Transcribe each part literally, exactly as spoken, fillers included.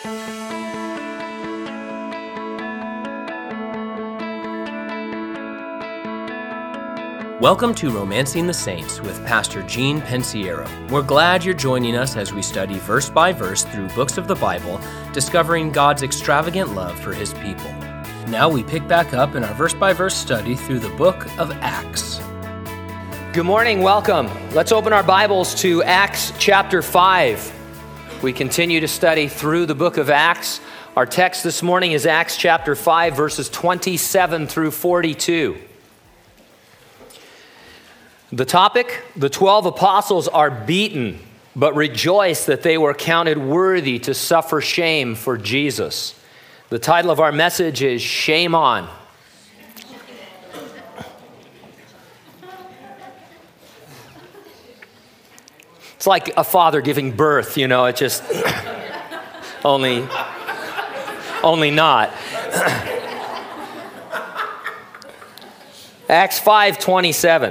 Welcome to Romancing the Saints with Pastor Gene Pensiero. We're glad you're joining us as we study verse by verse through books of the Bible, discovering God's extravagant love for His people. Now we pick back up in our verse by verse study through the book of Acts. Good morning, welcome. Let's open our Bibles to Acts chapter five. We continue to study through the book of Acts. Our text this morning is Acts chapter five, verses twenty-seven through forty-two. The topic, the twelve apostles are beaten, but rejoice that they were counted worthy to suffer shame for Jesus. The title of our message is Shame On. It's like a father giving birth, you know, it just, only, only not. Acts five twenty-seven.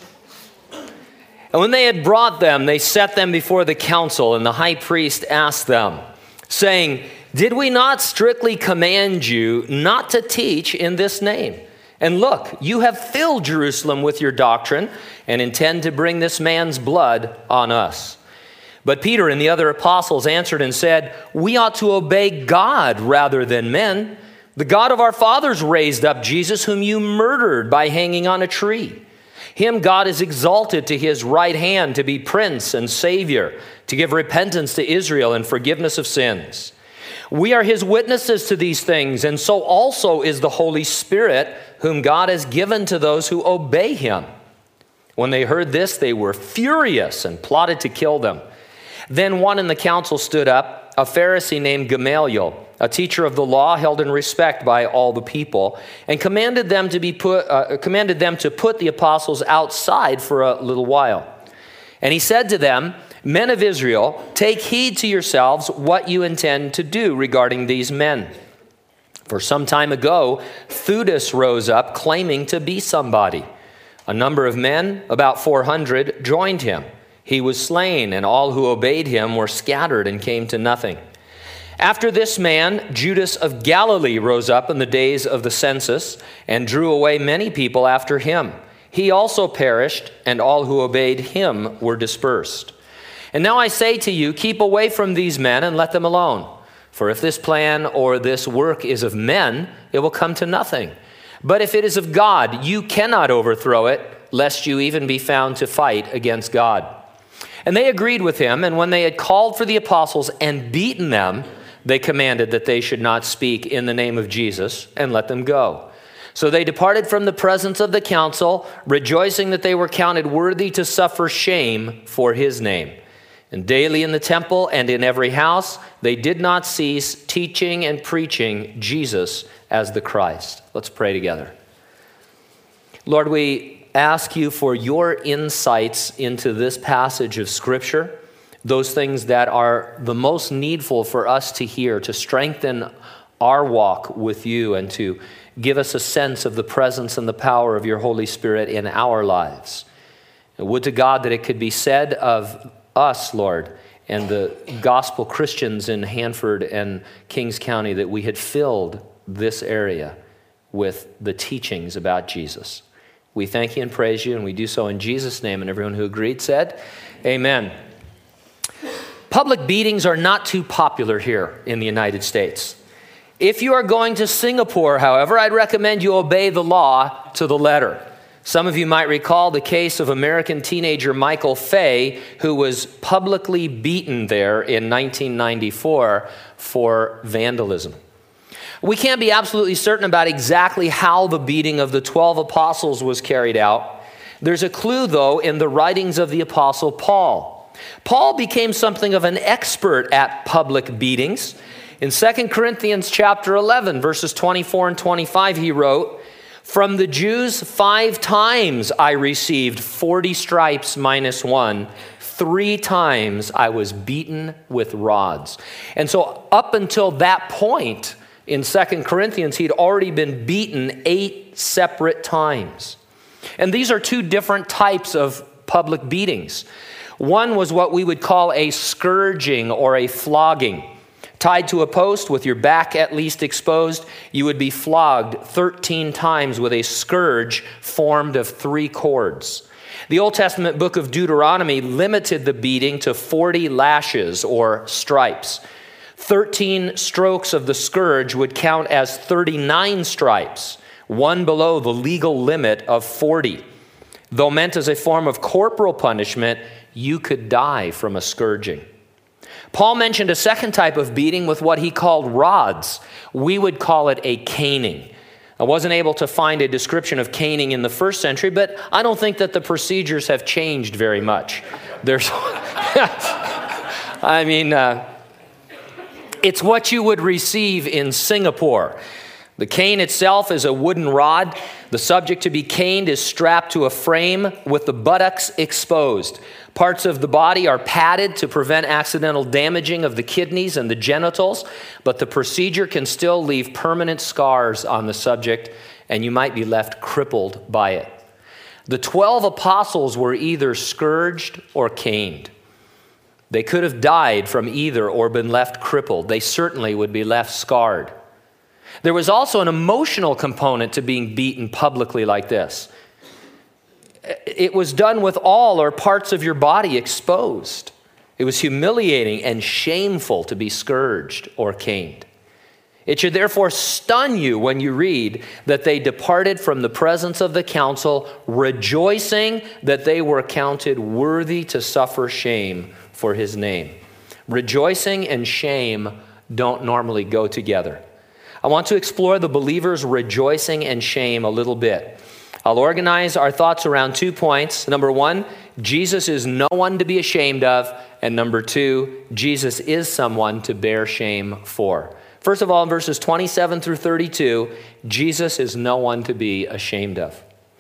And when they had brought them, they set them before the council, and the high priest asked them, saying, "Did we not strictly command you not to teach in this name? And look, you have filled Jerusalem with your doctrine and intend to bring this man's blood on us." But Peter and the other apostles answered and said, "We ought to obey God rather than men. The God of our fathers raised up Jesus, whom you murdered by hanging on a tree. Him God is exalted to his right hand to be Prince and Savior, to give repentance to Israel and forgiveness of sins. We are his witnesses to these things, and so also is the Holy Spirit, whom God has given to those who obey him." When they heard this, they were furious and plotted to kill them. Then one in the council stood up, a Pharisee named Gamaliel, a teacher of the law held in respect by all the people, and commanded them to be put, uh, commanded them to put the apostles outside for a little while. And he said to them, "Men of Israel, take heed to yourselves what you intend to do regarding these men. For some time ago, Theudas rose up claiming to be somebody. A number of men, about four hundred, joined him. He was slain, and all who obeyed him were scattered and came to nothing. After this man, Judas of Galilee rose up in the days of the census and drew away many people after him. He also perished, and all who obeyed him were dispersed. And now I say to you, keep away from these men and let them alone. For if this plan or this work is of men, it will come to nothing. But if it is of God, you cannot overthrow it, lest you even be found to fight against God." And they agreed with him, and when they had called for the apostles and beaten them, they commanded that they should not speak in the name of Jesus, and let them go. So they departed from the presence of the council, rejoicing that they were counted worthy to suffer shame for his name. And daily in the temple and in every house, they did not cease teaching and preaching Jesus as the Christ. Let's pray together. Lord, we ask you for your insights into this passage of Scripture, those things that are the most needful for us to hear, to strengthen our walk with you and to give us a sense of the presence and the power of your Holy Spirit in our lives. And would to God that it could be said of us, Lord, and the gospel Christians in Hanford and Kings County that we had filled this area with the teachings about Jesus. We thank you and praise you, and we do so in Jesus' name. And everyone who agreed said, amen. Public beatings are not too popular here in the United States. If you are going to Singapore, however, I'd recommend you obey the law to the letter. Some of you might recall the case of American teenager Michael Fay, who was publicly beaten there in nineteen ninety-four for vandalism. We can't be absolutely certain about exactly how the beating of the twelve apostles was carried out. There's a clue, though, in the writings of the apostle Paul. Paul became something of an expert at public beatings. In Second Corinthians chapter eleven, verses twenty-four and twenty-five, he wrote, "From the Jews five times I received forty stripes minus one. Three times I was beaten with rods." And so up until that point in Second Corinthians, he'd already been beaten eight separate times. And these are two different types of public beatings. One was what we would call a scourging or a flogging. tied to a post with your back at least exposed, you would be flogged thirteen times with a scourge formed of three cords. The Old Testament book of Deuteronomy limited the beating to forty lashes or stripes. thirteen strokes of the scourge would count as thirty-nine stripes, one below the legal limit of forty. Though meant as a form of corporal punishment, you could die from a scourging. Paul mentioned a second type of beating with what he called rods. We would call it a caning. I wasn't able to find a description of caning in the first century, but I don't think that the procedures have changed very much. There's, I mean, uh, it's what you would receive in Singapore. The cane itself is a wooden rod. The subject to be caned is strapped to a frame with the buttocks exposed. Parts of the body are padded to prevent accidental damaging of the kidneys and the genitals, but the procedure can still leave permanent scars on the subject, and you might be left crippled by it. The twelve apostles were either scourged or caned. They could have died from either or been left crippled. They certainly would be left scarred. There was also an emotional component to being beaten publicly like this. It was done with all or parts of your body exposed. It was humiliating and shameful to be scourged or caned. It should therefore stun you when you read that they departed from the presence of the council, rejoicing that they were counted worthy to suffer shame for his name. Rejoicing and shame don't normally go together. I want to explore the believer's rejoicing and shame a little bit. I'll organize our thoughts around two points. Number one, Jesus is no one to be ashamed of. And number two, Jesus is someone to bear shame for. First of all, in verses twenty-seven through thirty-two, Jesus is no one to be ashamed of.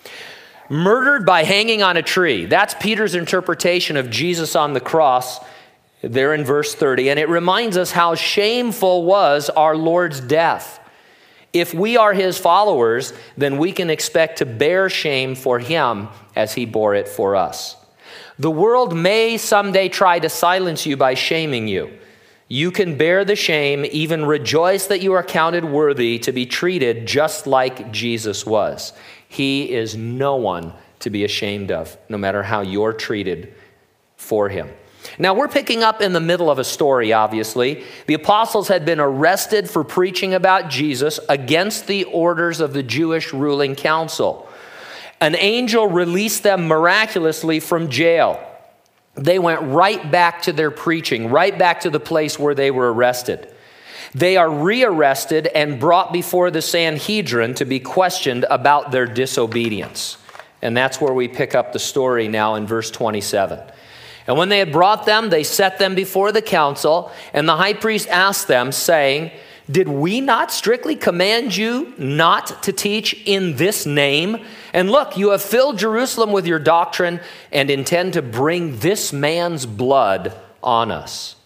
Murdered by hanging on a tree. That's Peter's interpretation of Jesus on the cross there in verse thirty. And it reminds us how shameful was our Lord's death. If we are his followers, then we can expect to bear shame for him as he bore it for us. The world may someday try to silence you by shaming you. You can bear the shame, even rejoice that you are counted worthy to be treated just like Jesus was. He is no one to be ashamed of, no matter how you're treated for him. Now, we're picking up in the middle of a story, obviously. The apostles had been arrested for preaching about Jesus against the orders of the Jewish ruling council. An angel released them miraculously from jail. They went right back to their preaching, right back to the place where they were arrested. They are rearrested and brought before the Sanhedrin to be questioned about their disobedience. And that's where we pick up the story now in verse twenty-seven. And when they had brought them, they set them before the council, and the high priest asked them, saying, "Did we not strictly command you not to teach in this name? And look, you have filled Jerusalem with your doctrine and intend to bring this man's blood on us."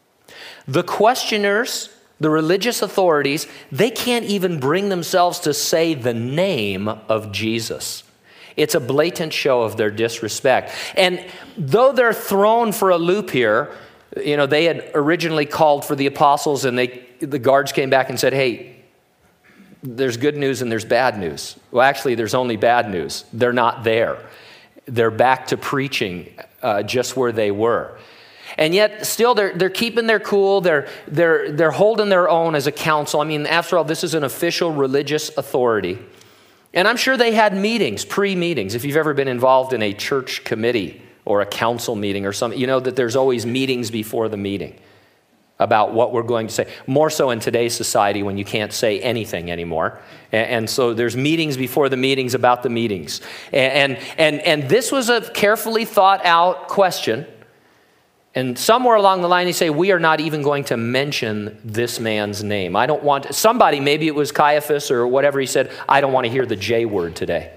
The questioners, the religious authorities, they can't even bring themselves to say the name of Jesus. It's a blatant show of their disrespect. And though they're thrown for a loop here, you know, they had originally called for the apostles, and they the guards came back and said, "Hey, there's good news and there's bad news." Well, actually, there's only bad news. They're not there. They're back to preaching uh, just where they were. And yet, still, they're they're keeping their cool. They're they're they're holding their own as a council. I mean, after all, this is an official religious authority. And I'm sure they had meetings, pre-meetings. If you've ever been involved in a church committee or a council meeting or something, you know that there's always meetings before the meeting about what we're going to say. More so in today's society when you can't say anything anymore. And, and so there's meetings before the meetings about the meetings. And, and, and this was a carefully thought out question. And somewhere along the line, they say, we are not even going to mention this man's name. I don't want, somebody, maybe it was Caiaphas or whatever, he said, I don't want to hear the J word today.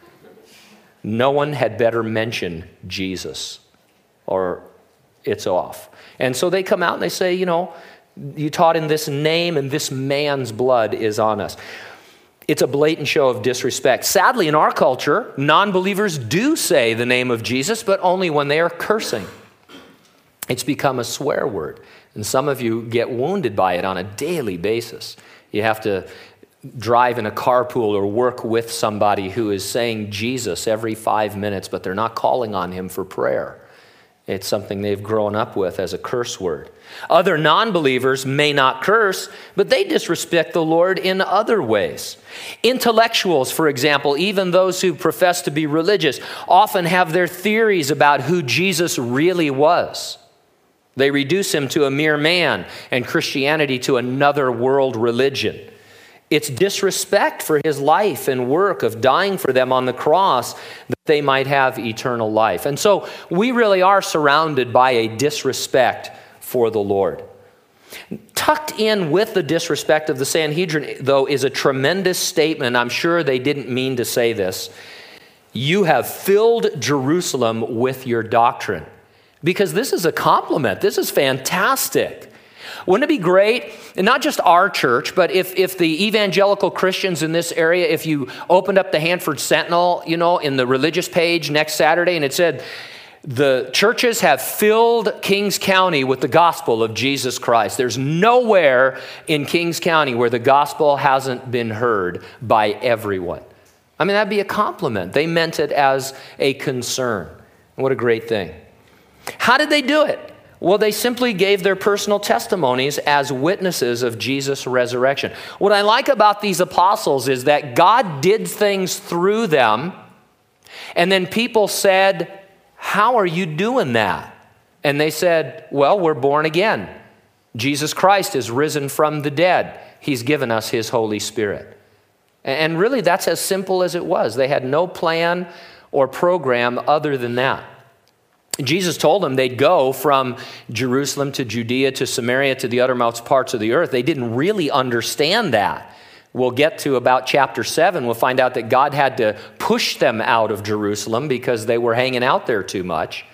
No one had better mention Jesus or it's off. And so they come out and they say, you know, you taught in this name and this man's blood is on us. It's a blatant show of disrespect. Sadly, in our culture, non-believers do say the name of Jesus, but only when they are cursing. It's become a swear word. And some of you get wounded by it on a daily basis. You have to drive in a carpool or work with somebody who is saying Jesus every five minutes, but they're not calling on him for prayer. It's something they've grown up with as a curse word. Other non-believers may not curse, but they disrespect the Lord in other ways. Intellectuals, for example, even those who profess to be religious, often have their theories about who Jesus really was. They reduce him to a mere man and Christianity to another world religion. It's disrespect for his life and work of dying for them on the cross that they might have eternal life. And so we really are surrounded by a disrespect for the Lord. Tucked in with the disrespect of the Sanhedrin, though, is a tremendous statement. I'm sure they didn't mean to say this. You have filled Jerusalem with your doctrine. Because this is a compliment. This is fantastic. Wouldn't it be great, and not just our church, but if, if the evangelical Christians in this area, if you opened up the Hanford Sentinel, you know, in the religious page next Saturday, and it said, the churches have filled Kings County with the gospel of Jesus Christ. There's nowhere in Kings County where the gospel hasn't been heard by everyone. I mean, that'd be a compliment. They meant it as a concern. What a great thing. How did they do it? Well, they simply gave their personal testimonies as witnesses of Jesus' resurrection. What I like about these apostles is that God did things through them, and then people said, how are you doing that? And they said, well, we're born again. Jesus Christ is risen from the dead. He's given us his Holy Spirit. And really, that's as simple as it was. They had no plan or program other than that. Jesus told them they'd go from Jerusalem to Judea to Samaria to the uttermost parts of the earth. They didn't really understand that. We'll get to about chapter seven. We'll find out that God had to push them out of Jerusalem because they were hanging out there too much.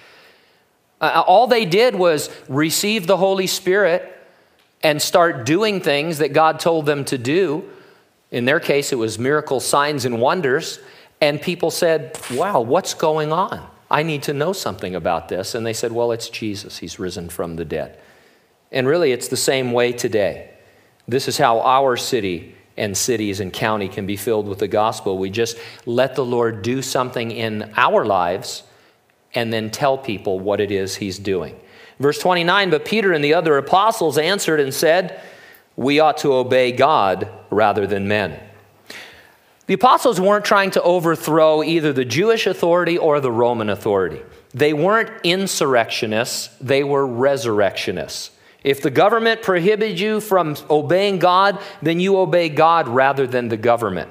Uh, all they did was receive the Holy Spirit and start doing things that God told them to do. In their case, it was miracles, signs, and wonders. And people said, wow, what's going on? I need to know something about this. And they said, well, it's Jesus. He's risen from the dead. And really, it's the same way today. This is how our city and cities and county can be filled with the gospel. We just let the Lord do something in our lives and then tell people what it is he's doing. Verse twenty-nine, but Peter and the other apostles answered and said, we ought to obey God rather than men. The apostles weren't trying to overthrow either the Jewish authority or the Roman authority. They weren't insurrectionists, they were resurrectionists. If the government prohibited you from obeying God, then you obey God rather than the government.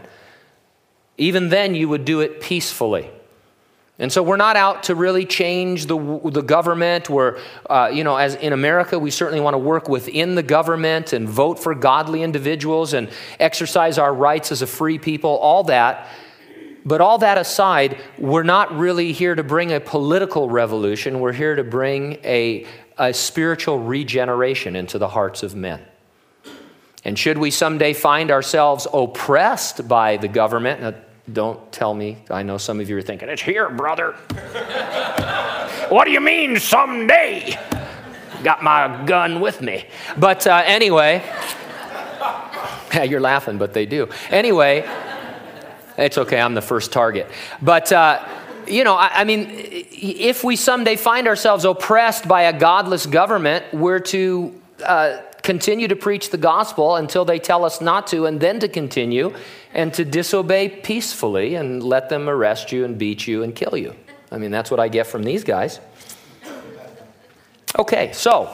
Even then, you would do it peacefully. And so we're not out to really change the, the government. We're, uh, you know, as in America, we certainly want to work within the government and vote for godly individuals and exercise our rights as a free people, all that. But all that aside, we're not really here to bring a political revolution. We're here to bring a, a spiritual regeneration into the hearts of men. And should we someday find ourselves oppressed by the government, now, don't tell me. I know some of you are thinking, it's here, brother. What do you mean someday? Got my gun with me. But uh, anyway, yeah, you're laughing, but they do. Anyway, it's okay. I'm the first target. But, uh, you know, I, I mean, if we someday find ourselves oppressed by a godless government, we're to uh, continue to preach the gospel until they tell us not to, and then to continue and to disobey peacefully and let them arrest you and beat you and kill you. I mean, that's what I get from these guys. Okay, so.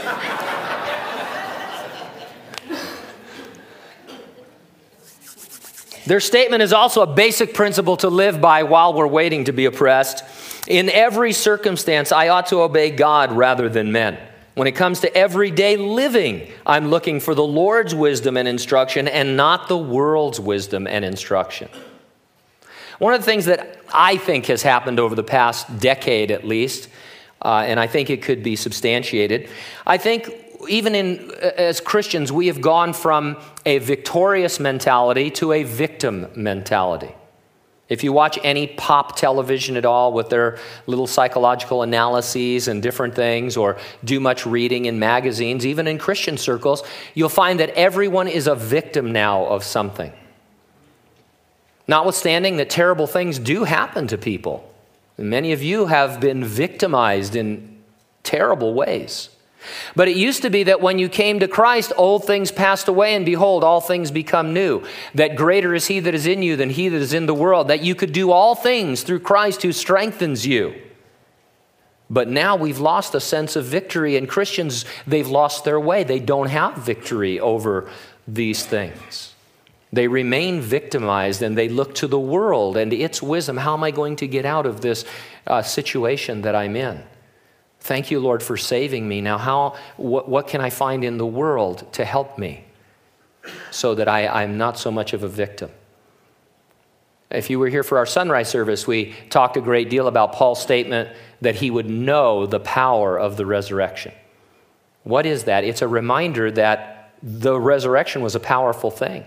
Their statement is also a basic principle to live by while we're waiting to be oppressed. In every circumstance, I ought to obey God rather than men. When it comes to everyday living, I'm looking for the Lord's wisdom and instruction and not the world's wisdom and instruction. One of the things that I think has happened over the past decade at least, uh, and I think it could be substantiated, I think even in as Christians, we have gone from a victorious mentality to a victim mentality. If you watch any pop television at all with their little psychological analyses and different things, or do much reading in magazines, even in Christian circles, you'll find that everyone is a victim now of something. Notwithstanding that terrible things do happen to people. Many of you have been victimized in terrible ways. But it used to be that when you came to Christ, old things passed away, and behold, all things become new. That greater is he that is in you than he that is in the world. That you could do all things through Christ who strengthens you. But now we've lost a sense of victory, and Christians, they've lost their way. They don't have victory over these things. They remain victimized, and they look to the world and its wisdom. How am I going to get out of this uh, situation that I'm in? Thank you, Lord, for saving me. Now, how? What, what can I find in the world to help me so that I, I'm not so much of a victim? If you were here for our sunrise service, we talked a great deal about Paul's statement that he would know the power of the resurrection. What is that? It's a reminder that the resurrection was a powerful thing.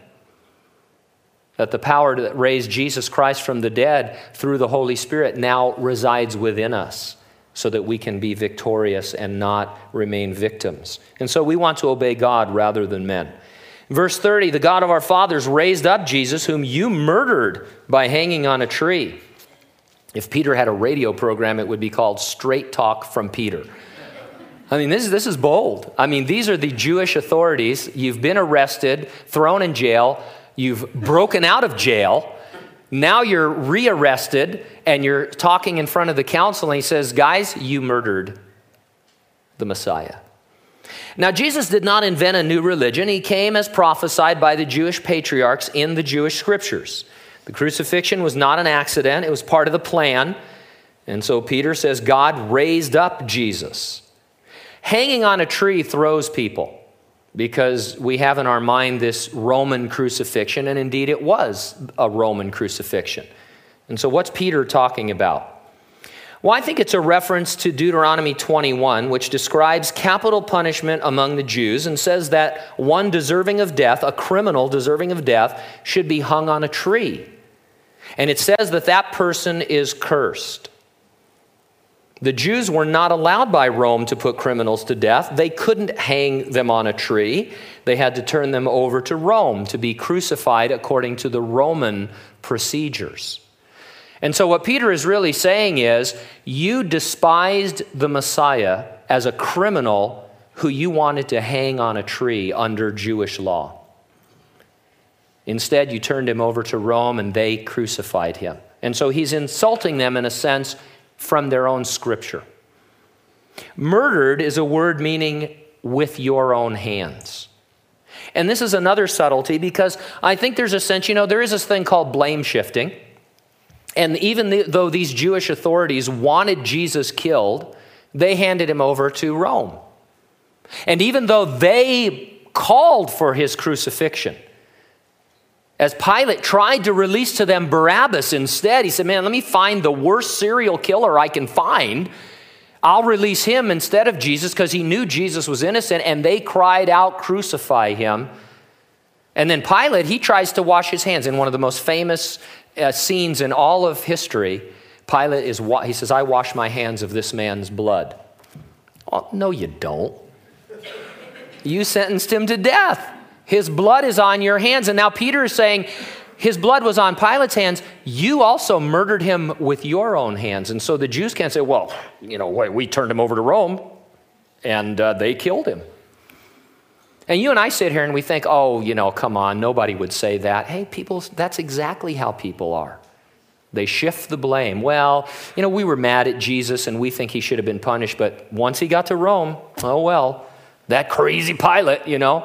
That the power that raised Jesus Christ from the dead through the Holy Spirit now resides within us, so that we can be victorious and not remain victims. And so we want to obey God rather than men. Verse thirty, the God of our fathers raised up Jesus, whom you murdered by hanging on a tree. If Peter had a radio program, it would be called Straight Talk from Peter. I mean, this is, this is bold. I mean, these are the Jewish authorities. You've been arrested, thrown in jail. You've broken out of jail. Now you're rearrested, and you're talking in front of the council, and he says, guys, you murdered the Messiah. Now, Jesus did not invent a new religion. He came as prophesied by the Jewish patriarchs in the Jewish scriptures. The crucifixion was not an accident. It was part of the plan. And so Peter says God raised up Jesus. Hanging on a tree throws people, because we have in our mind this Roman crucifixion, and indeed it was a Roman crucifixion. And so what's Peter talking about? Well, I think it's a reference to Deuteronomy twenty-one, which describes capital punishment among the Jews and says that one deserving of death, a criminal deserving of death, should be hung on a tree. And it says that that person is cursed. The Jews were not allowed by Rome to put criminals to death. They couldn't hang them on a tree. They had to turn them over to Rome to be crucified according to the Roman procedures. And so what Peter is really saying is, you despised the Messiah as a criminal who you wanted to hang on a tree under Jewish law. Instead, you turned him over to Rome, and they crucified him. And so he's insulting them in a sense from their own scripture. Murdered is a word meaning with your own hands. And this is another subtlety, because I think there's a sense, you know, there is this thing called blame shifting. And even the, though these Jewish authorities wanted Jesus killed, they handed him over to Rome. And even though they called for his crucifixion, as Pilate tried to release to them Barabbas instead, he said, man, let me find the worst serial killer I can find. I'll release him instead of Jesus, because he knew Jesus was innocent, and they cried out, crucify him. And then Pilate, he tries to wash his hands in one of the most famous uh, scenes in all of history. Pilate is, wa- he says, I wash my hands of this man's blood. Oh, no, you don't. You sentenced him to death. His blood is on your hands. And now Peter is saying, his blood was on Pilate's hands. You also murdered him with your own hands. And so the Jews can't say, well, you know, we turned him over to Rome, and uh, they killed him. And you and I sit here and we think, oh, you know, come on, nobody would say that. Hey, people, that's exactly how people are. They shift the blame. Well, you know, we were mad at Jesus, and we think he should have been punished. But once he got to Rome, oh, well, that crazy Pilate, you know,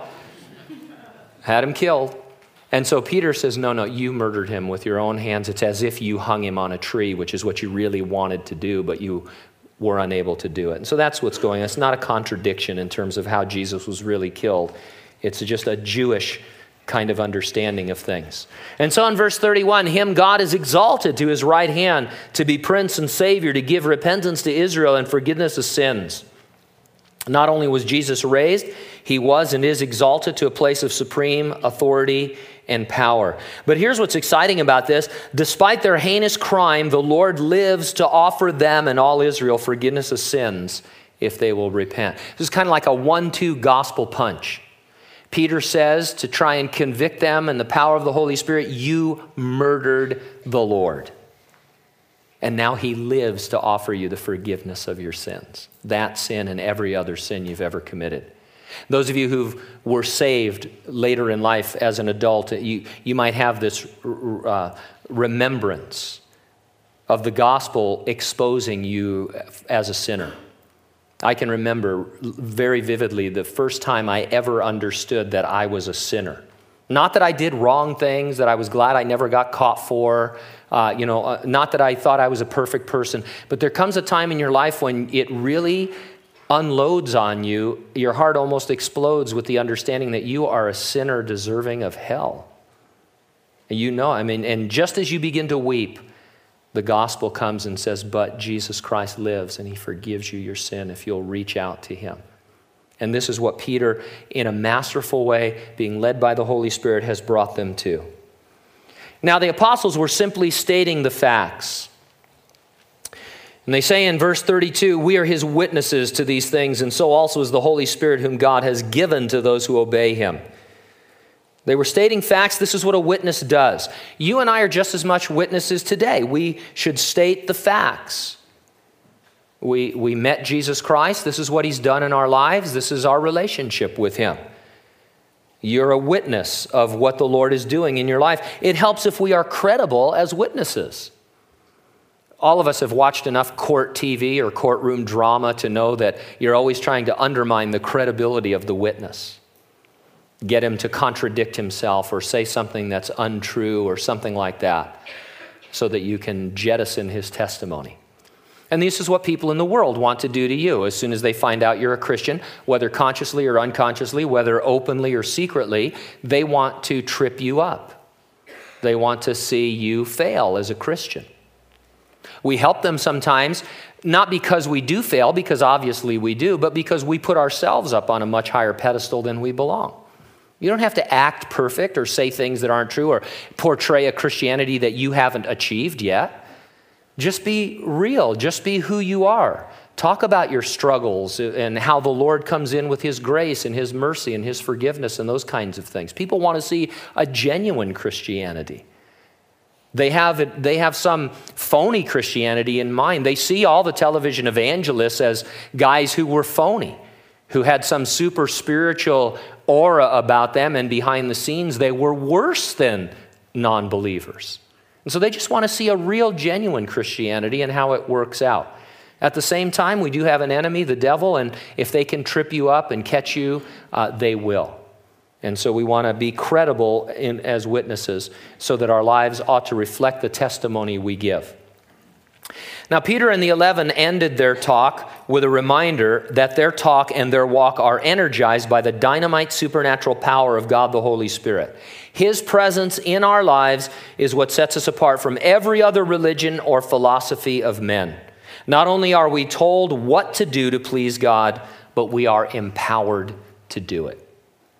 had him killed. And so Peter says, no, no, you murdered him with your own hands. It's as if you hung him on a tree, which is what you really wanted to do, but you were unable to do it. And so that's what's going on. It's not a contradiction in terms of how Jesus was really killed. It's just a Jewish kind of understanding of things. And so in verse thirty-one, him God is exalted to his right hand to be prince and savior, to give repentance to Israel and forgiveness of sins. Not only was Jesus raised, he was and is exalted to a place of supreme authority and power. But here's what's exciting about this. Despite their heinous crime, the Lord lives to offer them and all Israel forgiveness of sins if they will repent. This is kind of like a one two gospel punch. Peter says to try and convict them in the power of the Holy Spirit, you murdered the Lord. And now he lives to offer you the forgiveness of your sins. That sin and every other sin you've ever committed. Those of you who were saved later in life as an adult, you, you might have this uh, remembrance of the gospel exposing you as a sinner. I can remember very vividly the first time I ever understood that I was a sinner. Not that I did wrong things, that I was glad I never got caught for, uh, you know, uh, not that I thought I was a perfect person, but there comes a time in your life when it really unloads on you. Your heart almost explodes with the understanding that you are a sinner deserving of hell. And you know, I mean, and just as you begin to weep, the gospel comes and says, but Jesus Christ lives and he forgives you your sin if you'll reach out to him. And this is what Peter, in a masterful way, being led by the Holy Spirit, has brought them to. Now, the apostles were simply stating the facts. And they say in verse thirty-two, we are his witnesses to these things, and so also is the Holy Spirit whom God has given to those who obey him. They were stating facts. This is what a witness does. You and I are just as much witnesses today. We should state the facts. We, we met Jesus Christ. This is what he's done in our lives. This is our relationship with him. You're a witness of what the Lord is doing in your life. It helps if we are credible as witnesses. All of us have watched enough court T V or courtroom drama to know that you're always trying to undermine the credibility of the witness. Get him to contradict himself or say something that's untrue or something like that so that you can jettison his testimony. And this is what people in the world want to do to you. As soon as they find out you're a Christian, whether consciously or unconsciously, whether openly or secretly, they want to trip you up. They want to see you fail as a Christian. We help them sometimes, not because we do fail, because obviously we do, but because we put ourselves up on a much higher pedestal than we belong. You don't have to act perfect or say things that aren't true or portray a Christianity that you haven't achieved yet. Just be real. Just be who you are. Talk about your struggles and how the Lord comes in with his grace and his mercy and his forgiveness and those kinds of things. People want to see a genuine Christianity. They have, they have some phony Christianity in mind. They see all the television evangelists as guys who were phony, who had some super spiritual aura about them, and behind the scenes they were worse than non-believers. And so they just want to see a real, genuine Christianity and how it works out. At the same time, we do have an enemy, the devil, and if they can trip you up and catch you, uh, they will. And so we want to be credible in, as witnesses so that our lives ought to reflect the testimony we give. Now, Peter and the eleven ended their talk with a reminder that their talk and their walk are energized by the dynamite supernatural power of God the Holy Spirit. His presence in our lives is what sets us apart from every other religion or philosophy of men. Not only are we told what to do to please God, but we are empowered to do it.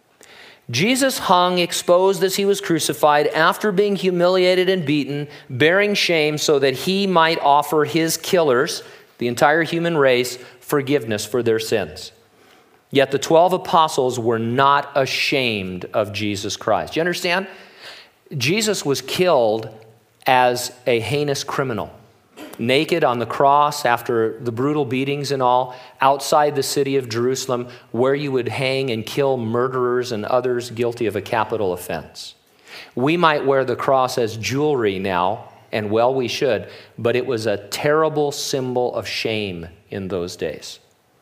Jesus hung exposed as he was crucified after being humiliated and beaten, bearing shame so that he might offer his killers, the entire human race, forgiveness for their sins. Yet the twelve apostles were not ashamed of Jesus Christ. You understand? Jesus was killed as a heinous criminal, naked on the cross after the brutal beatings and all, outside the city of Jerusalem, where you would hang and kill murderers and others guilty of a capital offense. We might wear the cross as jewelry now, and well, we should, but it was a terrible symbol of shame in those days.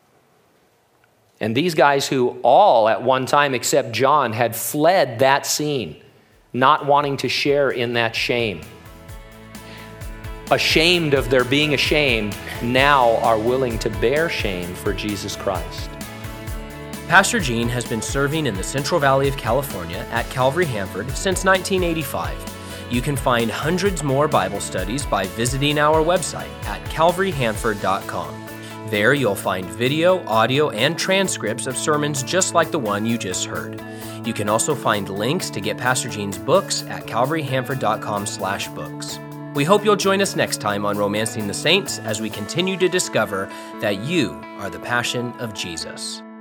And these guys who all at one time, except John, had fled that scene, not wanting to share in that shame, ashamed of their being ashamed, now are willing to bear shame for Jesus Christ. Pastor Gene has been serving in the Central Valley of California at Calvary Hanford since nineteen eighty-five. You can find hundreds more Bible studies by visiting our website at calvary hanford dot com. There you'll find video, audio, and transcripts of sermons just like the one you just heard. You can also find links to get Pastor Gene's books at calvary hanford dot com slash books. We hope you'll join us next time on Romancing the Saints as we continue to discover that you are the passion of Jesus.